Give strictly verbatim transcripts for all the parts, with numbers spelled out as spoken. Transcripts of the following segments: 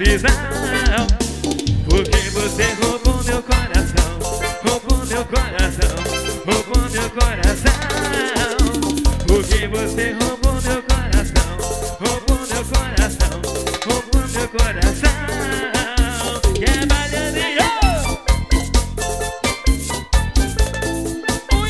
visão. Porque você roubou meu coração, roubou meu coração, roubou meu coração. Porque você roubou meu coração, roubou meu coração, roubou meu coração. E é Baianinho! Ui!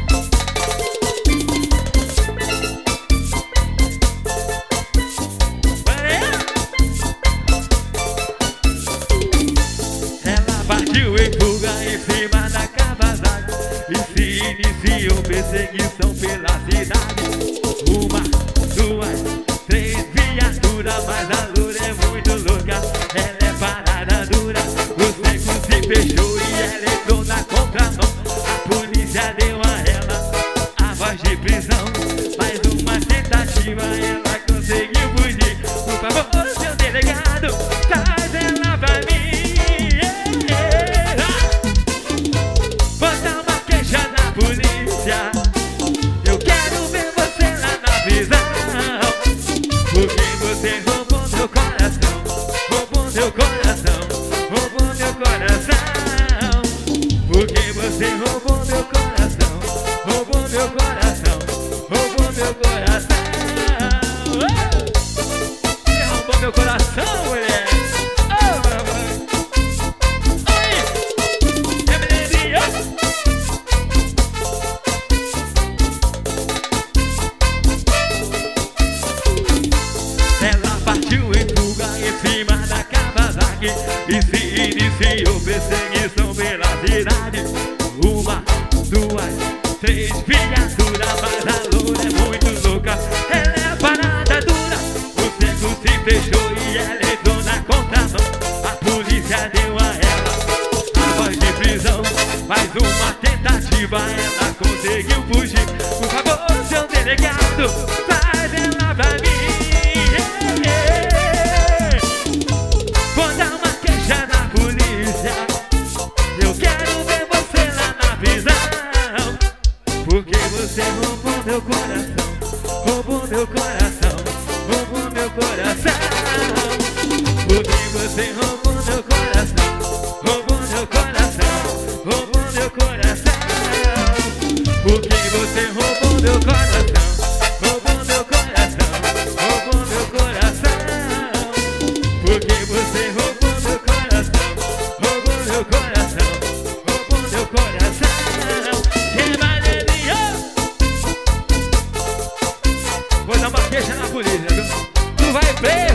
Ela partiu em fuga em cima da Kawasaki e se iniciou perseguição pela cidade. Uma, duas, três viaturas, mas a loura é muito louca. Ela é parada dura, o seco se fechou e ela entrou na contramão. A polícia deu a ela a voz de prisão. Mais uma tentativa, ela conseguiu fugir. Por favor, seu delegado, traz ela pra mim. Bota uma queixa na polícia, eu quero ver você lá na prisão. Porque você roubou meu coração, roubou meu coração, roubou meu coração. Porque você roubou meu coração, roubou meu coração, roubou meu coração. Você roubou meu coração, mulher. Ela partiu em fuga em cima da Kawasaki e se iniciou perseguição pela cidade. Uma, duas, três viaturas, mas a loura é muito louca. Ela é parada dura, o seco se fechou e ela entrou na contramão. A polícia deu a ela a voz de prisão. Mais uma tentativa, ela conseguiu fugir. Por favor, seu delegado, traz ela pra mim. Vou dar uma queixa na polícia, eu quero ver você lá na prisão. Porque você roubou meu coração, roubou meu coração, roubou meu coração. Porque você roubou meu coração, roubou meu coração, roubou meu coração. Porque você roubou meu coração, roubou meu coração, roubou meu coração. Porque você roubou meu coração, roubou meu coração, roubou meu coração. Que Baianinho! Vou dar uma queixa na polícia, viu? Tu vai preso!